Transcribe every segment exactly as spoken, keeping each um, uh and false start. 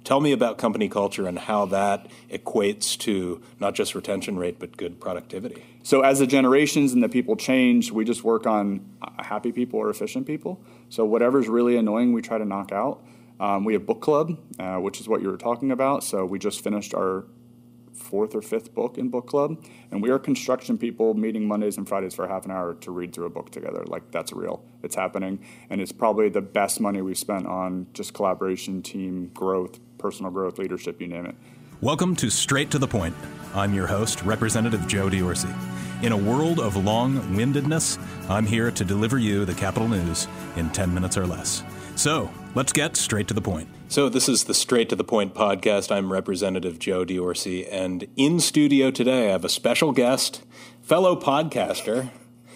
Tell me about company culture and how that equates to not just retention rate, but good productivity. So as the generations and the people change, we just work on happy people or efficient people. So whatever's really annoying, we try to knock out. Um, we have book club, uh, which is what you were talking about. So we just finished our fourth or fifth book in book club, and we are construction people meeting Mondays and Fridays for half an hour to read through a book together. Like, that's real. It's happening, and it's probably the best money we've spent on just collaboration, team growth, personal growth, leadership, you name it. Welcome to Straight to the Point. I'm your host, Representative Joe Diorsi. In a world of long-windedness, I'm here to deliver you the capital news in ten minutes or less. So, let's get straight to the point. So this is the Straight to the Point podcast. I'm Representative Joe Diorsi, and in studio today I have a special guest, fellow podcaster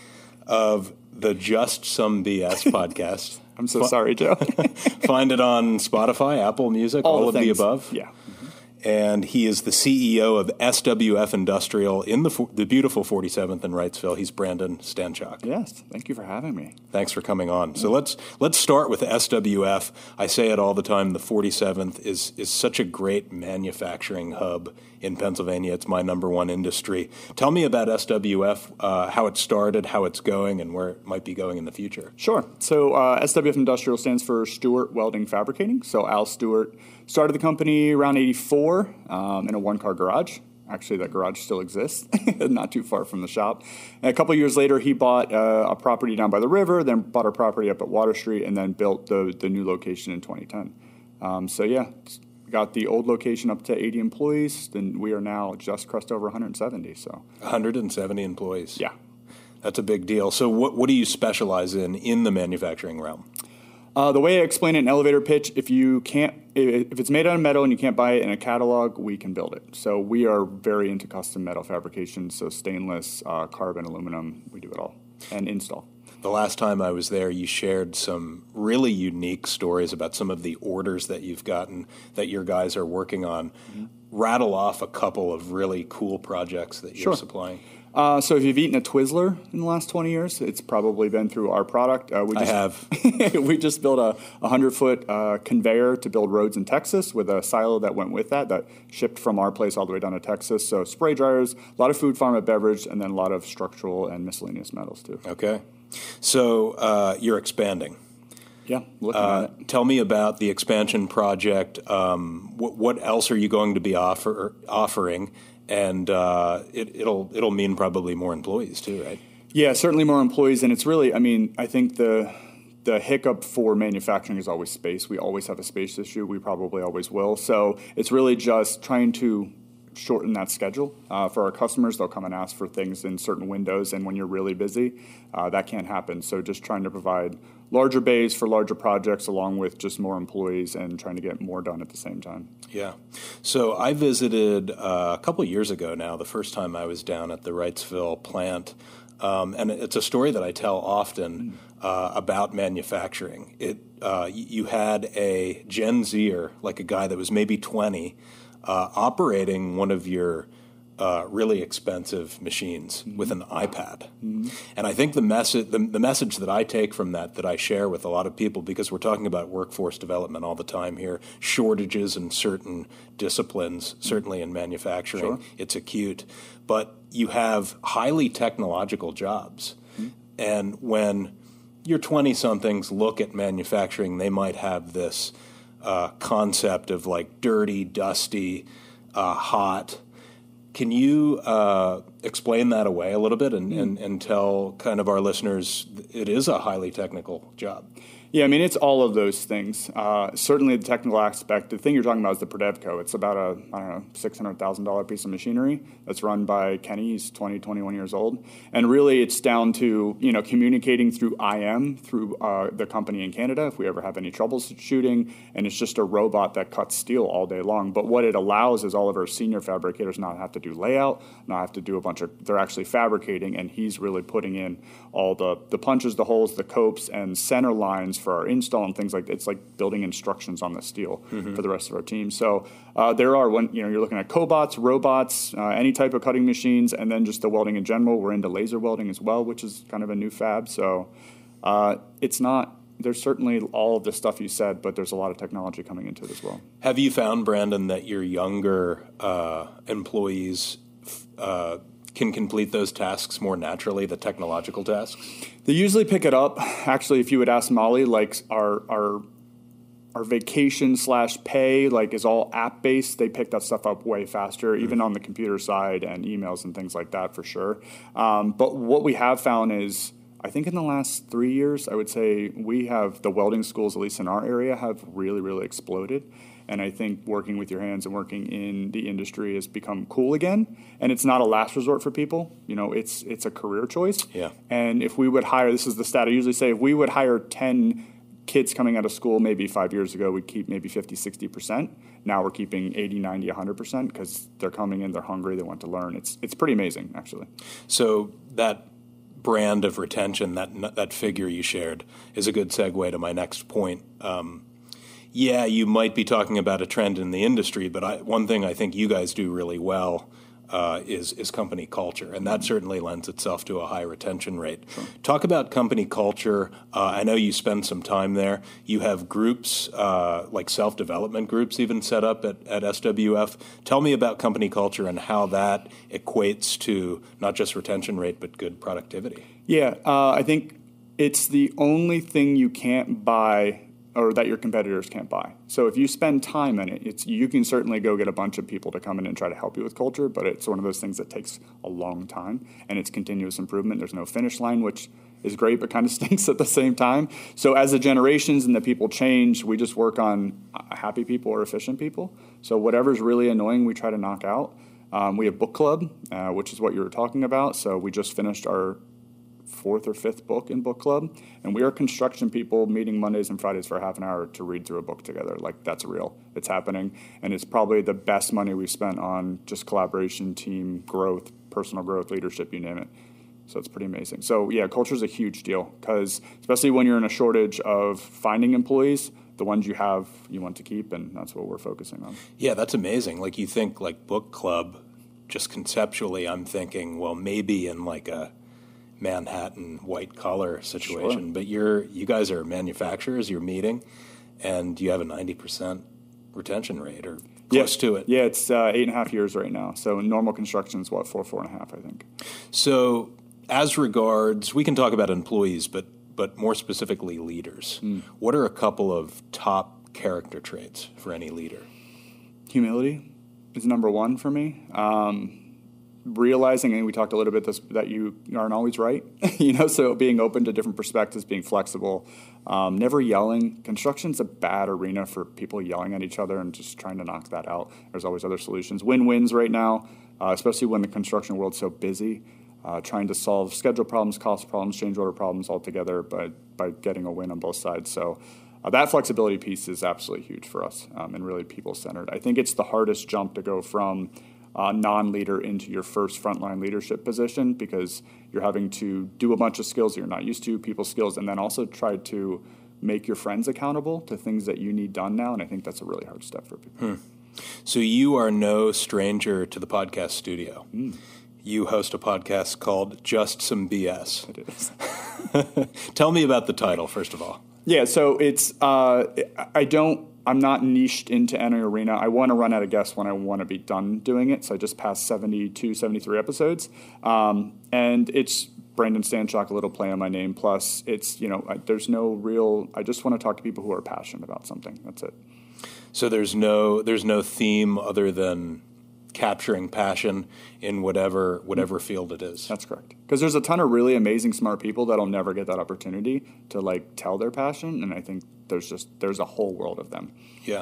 of the Just Some B S podcast. I'm so F- sorry, Joe. Find it on Spotify, Apple Music, all, all of the above. Yeah. And he is the C E O of S W F Industrial in the the beautiful forty-seventh in Wrightsville. He's Brandon Stanchuk. Yes, thank you for having me. Thanks for coming on. So let's let's start with S W F. I say it all the time. The forty-seventh is is such a great manufacturing hub in Pennsylvania. It's my number one industry. Tell me about S W F, uh, how it started, how it's going, and where it might be going in the future. Sure. So uh, S W F Industrial stands for Stewart Welding Fabricating. So Al Stewart started the company around eighty-four um, in a one-car garage. Actually, that garage still exists, not too far from the shop. And a couple of years later, he bought uh, a property down by the river, then bought a property up at Water Street, and then built the, the new location in twenty ten. Um, so, yeah, got the old location up to eighty employees, and we are now just crossed over one hundred seventy. So one hundred seventy employees. Yeah. That's a big deal. So what, what do you specialize in in the manufacturing realm? Uh, the way I explain it in elevator pitch, if you can't, if it's made out of metal and you can't buy it in a catalog, we can build it. So we are very into custom metal fabrication, so stainless, uh, carbon, aluminum, we do it all, and install. The last time I was there, you shared some really unique stories about some of the orders that you've gotten that your guys are working on. Mm-hmm. Rattle off a couple of really cool projects that you're Sure. supplying. Uh, so if you've eaten a Twizzler in the last twenty years, it's probably been through our product. Uh, we just, I have. we just built a one hundred-foot uh, conveyor to build roads in Texas with a silo that went with that, that shipped from our place all the way down to Texas. So spray dryers, a lot of food, pharma, beverage, and then a lot of structural and miscellaneous metals, too. Okay. So uh, you're expanding. Yeah, looking uh, at it. Tell me about the expansion project. Um, what, what else are you going to be offer, offering? And uh, it, it'll it'll mean probably more employees too, right? Yeah, certainly more employees, and it's really, I mean, I think the the hiccup for manufacturing is always space. We always have a space issue. We probably always will. So it's really just trying to shorten that schedule. Uh, for our customers, they'll come and ask for things in certain windows, and when you're really busy, uh, that can't happen. So just trying to provide larger bays for larger projects along with just more employees and trying to get more done at the same time. Yeah. So I visited uh, a couple of years ago now, the first time I was down at the Wrightsville plant, um, and it's a story that I tell often uh, about manufacturing. It uh, you had a Gen Zer, like a guy that was maybe twenty, uh, operating one of your Uh, really expensive machines mm-hmm. with an iPad. Mm-hmm. And I think the message the, the message that I take from that, that I share with a lot of people, because we're talking about workforce development all the time here, shortages in certain disciplines, certainly in manufacturing, sure. it's acute. But you have highly technological jobs. Mm-hmm. And when your twenty-somethings look at manufacturing, they might have this uh, concept of like dirty, dusty, uh, hot. Can you uh, explain that away a little bit and, mm. and, and tell kind of our listeners it is a highly technical job? Yeah, I mean, it's all of those things. Uh, certainly the technical aspect, the thing you're talking about is the Prodevco. It's about a, I don't know, six hundred thousand dollars piece of machinery that's run by Kenny. He's twenty, twenty-one years old. And really it's down to, you know, communicating through I M, through uh, the company in Canada, if we ever have any troubleshooting. And it's just a robot that cuts steel all day long. But what it allows is all of our senior fabricators not have to do layout, not have to do a bunch of, they're actually fabricating, and he's really putting in all the, the punches, the holes, the copes, and center lines for our install and things like that. It's like building instructions on the steel mm-hmm. for the rest of our team. So uh, there are, when you know, you're looking at cobots, robots, uh, any type of cutting machines, and then just the welding in general. We're into laser welding as well, which is kind of a new fab. So uh, it's not there's certainly all of the stuff you said, but there's a lot of technology coming into it as well. Have you found, Brandon, that your younger uh, employees uh, can complete those tasks more naturally, the technological tasks? They usually pick it up. Actually, if you would ask Molly, like our our our vacation slash pay, like is all app based. They pick that stuff up way faster, mm-hmm. even on the computer side and emails and things like that for sure. Um, but what we have found is, I think in the last three years, I would say we have the welding schools, at least in our area, have really, really exploded. And I think working with your hands and working in the industry has become cool again. And it's not a last resort for people. You know, it's it's a career choice. Yeah. And if we would hire, this is the stat I usually say, if we would hire ten kids coming out of school maybe five years ago, we'd keep maybe fifty, sixty percent. Now we're keeping eighty, ninety, one hundred percent because they're coming in, they're hungry, they want to learn. It's it's pretty amazing, actually. So that brand of retention, that that figure you shared, is a good segue to my next point. Um, yeah, you might be talking about a trend in the industry, but I, one thing I think you guys do really well uh, is is company culture, and that certainly lends itself to a high retention rate. Sure. Talk about company culture. Uh, I know you spend some time there. You have groups, uh, like self-development groups even set up at, at S W F. Tell me about company culture and how that equates to not just retention rate, but good productivity. Yeah, uh, I think it's the only thing you can't buy or that your competitors can't buy. So if you spend time in it, it's you can certainly go get a bunch of people to come in and try to help you with culture, but it's one of those things that takes a long time, and it's continuous improvement. There's no finish line, which is great, but kind of stinks at the same time. So as the generations and the people change, we just work on happy people or efficient people. So whatever's really annoying, we try to knock out. Um, we have book club, uh, which is what you were talking about. So we just finished our fourth or fifth book in book club, and we are construction people meeting Mondays and Fridays for half an hour to read through a book together. Like, that's real. It's happening, and it's probably the best money we've spent on just collaboration, team growth, personal growth, leadership, you name it. So it's pretty amazing. So yeah, culture is a huge deal, because especially when you're in a shortage of finding employees, the ones you have you want to keep, and that's what we're focusing on. Yeah, that's amazing. Like, you think like book club, just conceptually I'm thinking, well, maybe in like a Manhattan white collar situation, sure. But you're you guys are manufacturers, you're meeting, and you have a ninety percent retention rate or close yeah. to it. Yeah, it's uh, eight and a half years right now. So normal construction is what, four, four and a half, I think. So as regards, we can talk about employees, but but more specifically leaders. Mm. What are a couple of top character traits for any leader? Humility is number one for me. Um, realizing, and we talked a little bit this, that you aren't always right, you know, so being open to different perspectives, being flexible, um, never yelling. Construction's a bad arena for people yelling at each other and just trying to knock that out. There's always other solutions. Win-wins right now, uh, especially when the construction world's so busy, uh, trying to solve schedule problems, cost problems, change order problems all together by, by getting a win on both sides. So uh, that flexibility piece is absolutely huge for us, um, and really people-centered. I think it's the hardest jump to go from Uh, non-leader into your first frontline leadership position, because you're having to do a bunch of skills that you're not used to, people skills, and then also try to make your friends accountable to things that you need done now, and I think that's a really hard step for people. Hmm. So you are no stranger to the podcast studio. Mm. You host a podcast called Just Some B S. It is. Tell me about the title, first of all. Yeah, so it's, uh, I don't, I'm not niched into any arena. I want to run out of guests when I want to be done doing it. So I just passed seventy-two, seventy-three episodes. Um, and it's Brandon Stanchak, a little play on my name. Plus, it's, you know, I, there's no real, I just want to talk to people who are passionate about something. That's it. So there's no, there's no theme other than capturing passion in whatever whatever field it is. That's correct. Because there's a ton of really amazing, smart people that'll never get that opportunity to like tell their passion, and I think there's just there's a whole world of them. Yeah.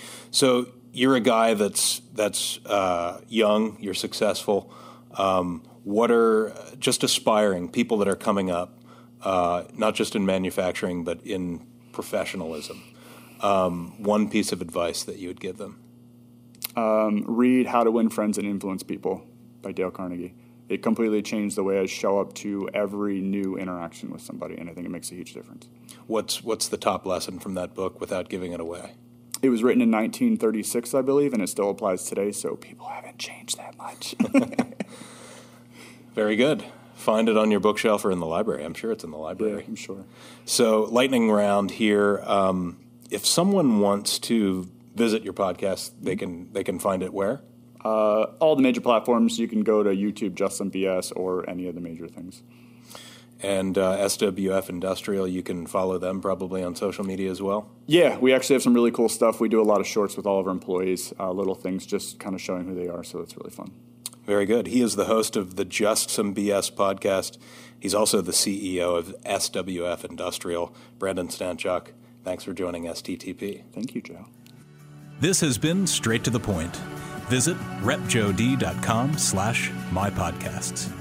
So you're a guy that's that's uh, young. You're successful. Um, what are just aspiring people that are coming up, uh, not just in manufacturing but in professionalism? Um, one piece of advice that you would give them. Um, read How to Win Friends and Influence People by Dale Carnegie. It completely changed the way I show up to every new interaction with somebody, and I think it makes a huge difference. What's what's the top lesson from that book without giving it away? It was written in nineteen thirty-six, I believe, and it still applies today, so people haven't changed that much. Very good. find it on your bookshelf or in the library. I'm sure it's in the library. Yeah, I'm sure. So lightning round here. Um, if someone wants to visit your podcast, they can they can find it where? Uh, all the major platforms. You can go to YouTube, Just Some B S, or any of the major things. And uh, S W F Industrial, you can follow them probably on social media as well? Yeah, we actually have some really cool stuff. We do a lot of shorts with all of our employees, uh, little things just kind of showing who they are, so it's really fun. Very good. He is the host of the Just Some B S podcast. He's also the C E O of S W F Industrial. Brandon Stanchuk, thanks for joining S T T P. Thank you, Joe. This has been Straight to the Point. Visit repjod.com slash my podcasts.